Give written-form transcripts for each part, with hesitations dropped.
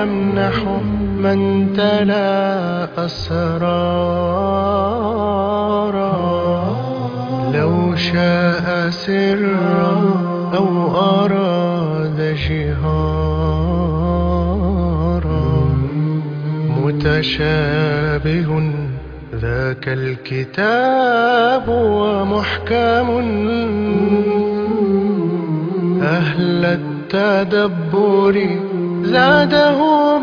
يمنح من تلا أسرارا. لو شاء سرا أو أراد جهارا، متشابه ذاك الكتاب ومحكم، أهل التدبر زادهم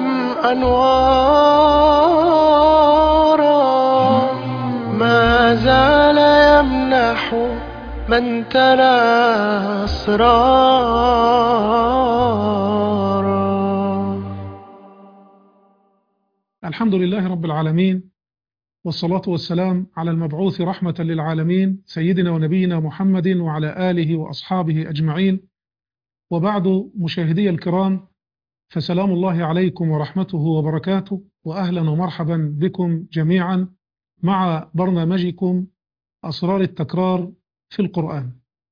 أنوارا. ما زال يمنح من تلا أسرارا. الحمد لله رب العالمين، والصلاة والسلام على المبعوث رحمة للعالمين سيدنا ونبينا محمد وعلى آله وأصحابه أجمعين. وبعد، مشاهدي الكرام، فسلام الله عليكم ورحمته وبركاته، وأهلا ومرحبا بكم جميعا مع برنامجكم أسرار التكرار في القرآن.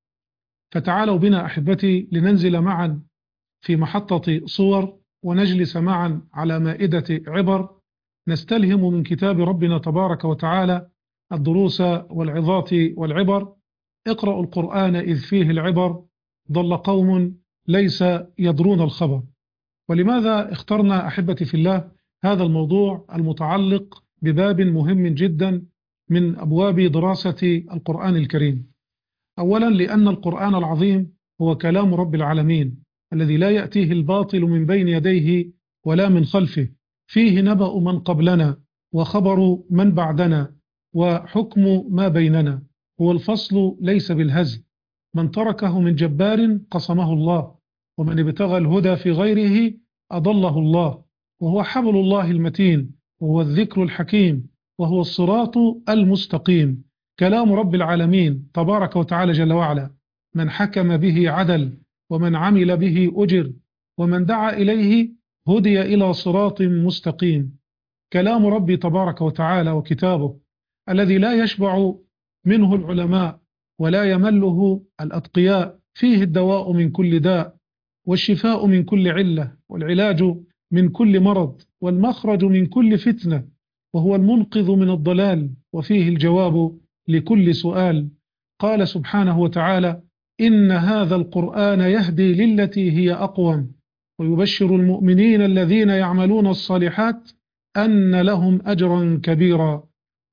فتعالوا بنا أحبتي لننزل معا في محطة صور، ونجلس معا على مائدة عبر، نستلهم من كتاب ربنا تبارك وتعالى الدروس والعظات والعبر. اقرأوا القرآن إذ فيه العبر، ضل قوم ليس يدرون الخبر. ولماذا اخترنا أحبتي في الله هذا الموضوع المتعلق بباب مهم جدا من أبواب دراسة القرآن الكريم؟ أولا، لأن القرآن العظيم هو كلام رب العالمين الذي لا يأتيه الباطل من بين يديه ولا من خلفه، فيه نبأ من قبلنا وخبر من بعدنا وحكم ما بيننا، هو الفصل ليس بالهزل. من تركه من جبار قصمه الله، ومن ابتغى الهدى في غيره أضله الله، وهو حبل الله المتين، وهو الذكر الحكيم، وهو الصراط المستقيم. كلام رب العالمين تبارك وتعالى جل وعلا، من حكم به عدل، ومن عمل به أجر، ومن دعا إليه هدي إلى صراط مستقيم. كلام ربي تبارك وتعالى وكتابه الذي لا يشبع منه العلماء ولا يمله الأتقياء، فيه الدواء من كل داء، والشفاء من كل علة، والعلاج من كل مرض، والمخرج من كل فتنة، وهو المنقذ من الضلال، وفيه الجواب لكل سؤال. قال سبحانه وتعالى: إن هذا القرآن يهدي للتي هي أقوم، ويبشر المؤمنين الذين يعملون الصالحات أن لهم أجرا كبيرا.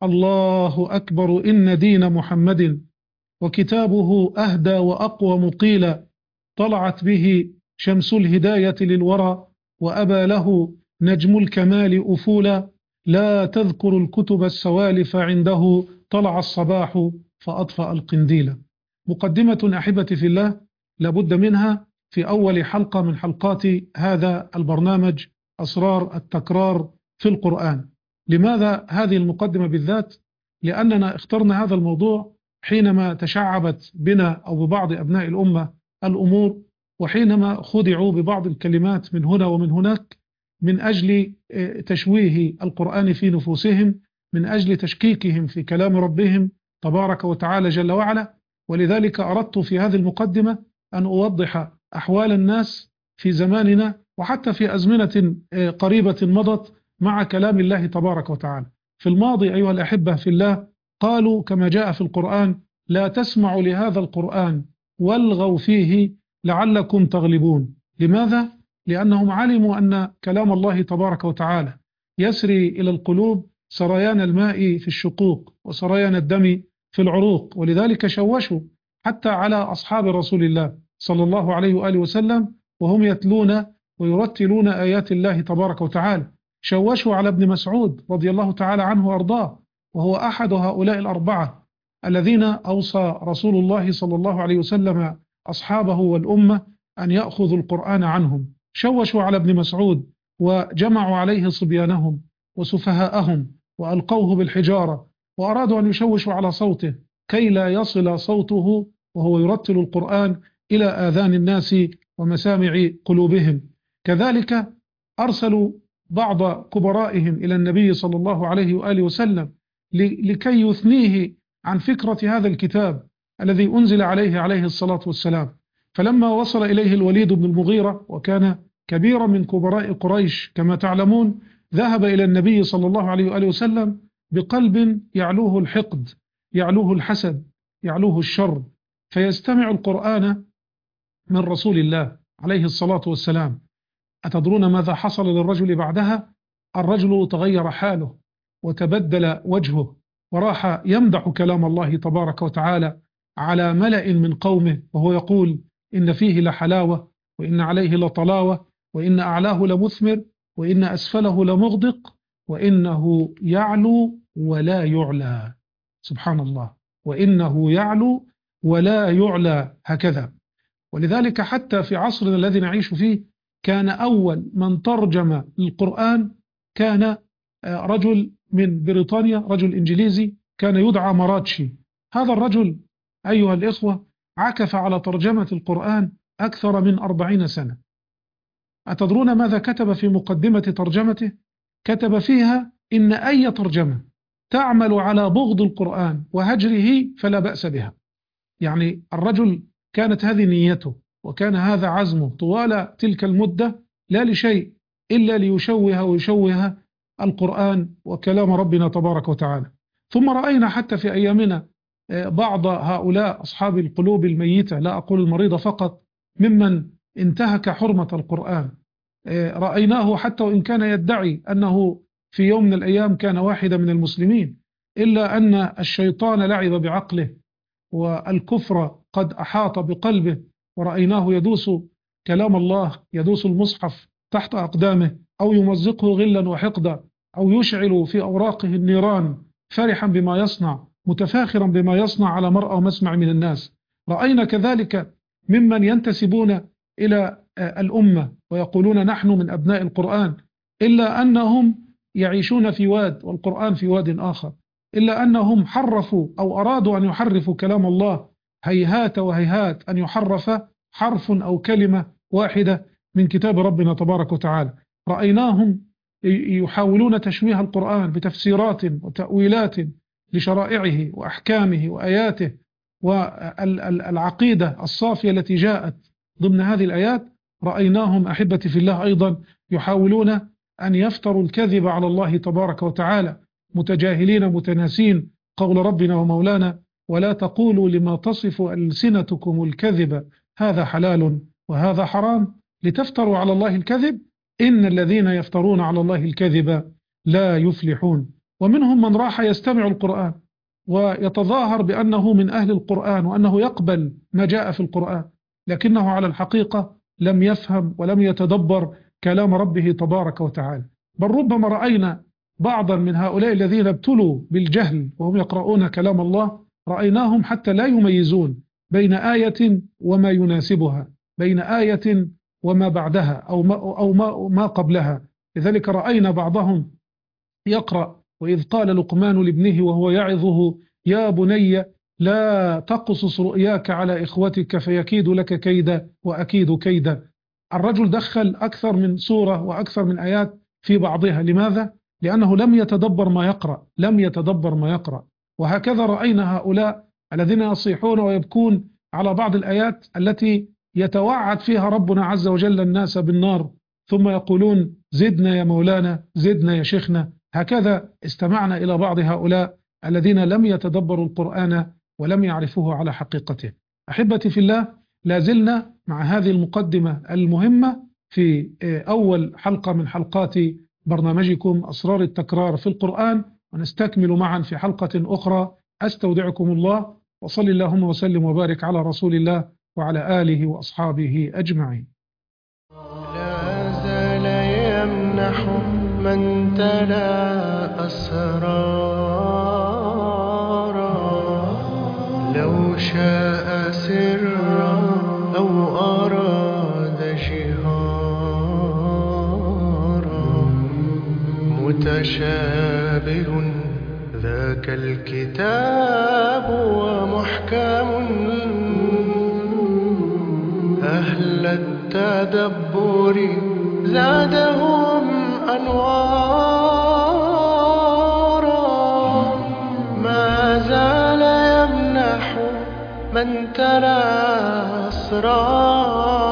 الله أكبر، إن دين محمد وكتابه أهدى وأقوم قيلا، طلعت به شمس الهداية للورى، وأبى له نجم الكمال أفولا. لا تذكر الكتب السوالف عنده، طلع الصباح فأطفأ القنديل. مقدمة أحبتي في الله لابد منها في أول حلقة من حلقات هذا البرنامج أسرار التكرار في القرآن. لماذا هذه المقدمة بالذات؟ لأننا اخترنا هذا الموضوع حينما تشعبت بنا أو ببعض أبناء الأمة الأمور، وحينما خدعوا ببعض الكلمات من هنا ومن هناك، من أجل تشويه القرآن في نفوسهم، من أجل تشكيكهم في كلام ربهم تبارك وتعالى جل وعلا. ولذلك أردت في هذه المقدمة أن أوضح أحوال الناس في زماننا وحتى في أزمنة قريبة مضت مع كلام الله تبارك وتعالى. في الماضي أيها الأحبة في الله قالوا كما جاء في القرآن: لا تسمعوا لهذا القرآن والغوا فيه لعلكم تغلبون. لماذا؟ لأنهم علموا أن كلام الله تبارك وتعالى يسري إلى القلوب سريان الماء في الشقوق وسريان الدم في العروق، ولذلك شوشوا حتى على أصحاب رسول الله صلى الله عليه وآله وسلم وهم يتلون ويرتلون آيات الله تبارك وتعالى. شوشوا على ابن مسعود رضي الله تعالى عنه وأرضاه، وهو أحد هؤلاء الأربعة الذين أوصى رسول الله صلى الله عليه وسلم أصحابه والأمة أن يأخذوا القرآن عنهم. شوشوا على ابن مسعود وجمعوا عليه صبيانهم وسفهاءهم وألقوه بالحجارة، وأرادوا أن يشوشوا على صوته كي لا يصل صوته وهو يرتل القرآن إلى آذان الناس ومسامع قلوبهم. كذلك أرسلوا بعض كبرائهم إلى النبي صلى الله عليه وآله وسلم لكي يثنيه عن فكرة هذا الكتاب الذي أنزل عليه الصلاة والسلام. فلما وصل إليه الوليد بن المغيرة وكان كبيرا من كبراء قريش كما تعلمون ذهب إلى النبي صلى الله عليه وآله وسلم بقلب يعلوه الحقد، يعلوه الحسد، يعلوه الشر، فيستمع القرآن من رسول الله عليه الصلاة والسلام. أتدرون ماذا حصل للرجل بعدها؟ الرجل تغير حاله وتبدل وجهه، وراح يمدح كلام الله تبارك وتعالى على ملأ من قومه، وهو يقول إن فيه لحلاوة، وإن عليه لطلاوة، وإن أعلاه لمثمر، وإن أسفله لمغدق، وإنه يعلو ولا يعلى. سبحان الله، وإنه يعلو ولا يعلى، هكذا. ولذلك حتى في عصرنا الذي نعيش فيه كان أول من ترجم القرآن كان رجل من بريطانيا، رجل إنجليزي كان يدعى مراتشي. هذا الرجل أيها الإخوة عكف على ترجمة القرآن أكثر من 40 سنة. أتدرون ماذا كتب في مقدمة ترجمته؟ كتب فيها إن أي ترجمة تعمل على بغض القرآن وهجره فلا بأس بها. يعني الرجل كانت هذه نيته وكان هذا عزمه طوال تلك المدة، لا لشيء إلا ليشوه ويشوه القرآن وكلام ربنا تبارك وتعالى. ثم رأينا حتى في أيامنا بعض هؤلاء أصحاب القلوب الميتة، لا أقول المريضة فقط، ممن انتهك حرمة القرآن. رأيناه حتى وإن كان يدعي أنه في يوم من الأيام كان واحدا من المسلمين، إلا أن الشيطان لعب بعقله والكفر قد أحاط بقلبه، ورأيناه يدوس كلام الله، يدوس المصحف تحت أقدامه، أو يمزقه غلا وحقدا، أو يشعل في أوراقه النيران فرحا بما يصنع، متفاخرا بما يصنع على مرأى ومسمع من الناس. رأينا كذلك ممن ينتسبون إلى الأمة ويقولون نحن من أبناء القرآن، إلا أنهم يعيشون في واد والقرآن في واد آخر، إلا أنهم حرفوا أو أرادوا أن يحرفوا كلام الله. هيهات وهيهات أن يحرف حرف أو كلمة واحدة من كتاب ربنا تبارك وتعالى. رأيناهم يحاولون تشويه القرآن بتفسيرات وتأويلات لشرائعه وأحكامه وآياته والعقيدة الصافية التي جاءت ضمن هذه الآيات. رأيناهم أحبتي في الله أيضا يحاولون أن يفتروا الكذب على الله تبارك وتعالى، متجاهلين متناسين قول ربنا ومولانا: ولا تقولوا لما تصف ألسنتكم الكذب هذا حلال وهذا حرام لتفتروا على الله الكذب إن الذين يفترون على الله الكذب لا يفلحون. ومنهم من راح يستمع القرآن ويتظاهر بأنه من أهل القرآن وأنه يقبل ما جاء في القرآن، لكنه على الحقيقة لم يفهم ولم يتدبر كلام ربه تبارك وتعالى. بل ربما رأينا بعضا من هؤلاء الذين ابتلوا بالجهل وهم يقرؤون كلام الله، رأيناهم حتى لا يميزون بين آية وما يناسبها، بين آية وما بعدها أو ما قبلها. لذلك رأينا بعضهم يقرأ: وإذ قال لقمان لابنه وهو يعظه يا بني لا تقصص رؤياك على إخوتك فيكيد لك كيدا وأكيد كيدا. الرجل دخل أكثر من سورة وأكثر من آيات في بعضها. لماذا؟ لأنه لم يتدبر ما يقرأ، لم يتدبر ما يقرأ. وهكذا رأينا هؤلاء الذين يصيحون ويبكون على بعض الآيات التي يتوعد فيها ربنا عز وجل الناس بالنار، ثم يقولون زدنا يا مولانا، زدنا يا شيخنا. هكذا استمعنا إلى بعض هؤلاء الذين لم يتدبروا القرآن ولم يعرفوه على حقيقته. أحبتي في الله، لازلنا مع هذه المقدمة المهمة في أول حلقة من حلقات برنامجكم أسرار التكرار في القرآن، ونستكمل معا في حلقة أخرى. أستودعكم الله، وصل اللهم وسلم وبارك على رسول الله وعلى آله وأصحابه أجمعين. لا زال يمنح من تلا أسرارا، لو شاء سرا أو أراد جهارا، متشابه ذاك الكتاب ومحكم، أهل التدبر زادهم أنوارا، ما زال يمنح من تلا أسرارا.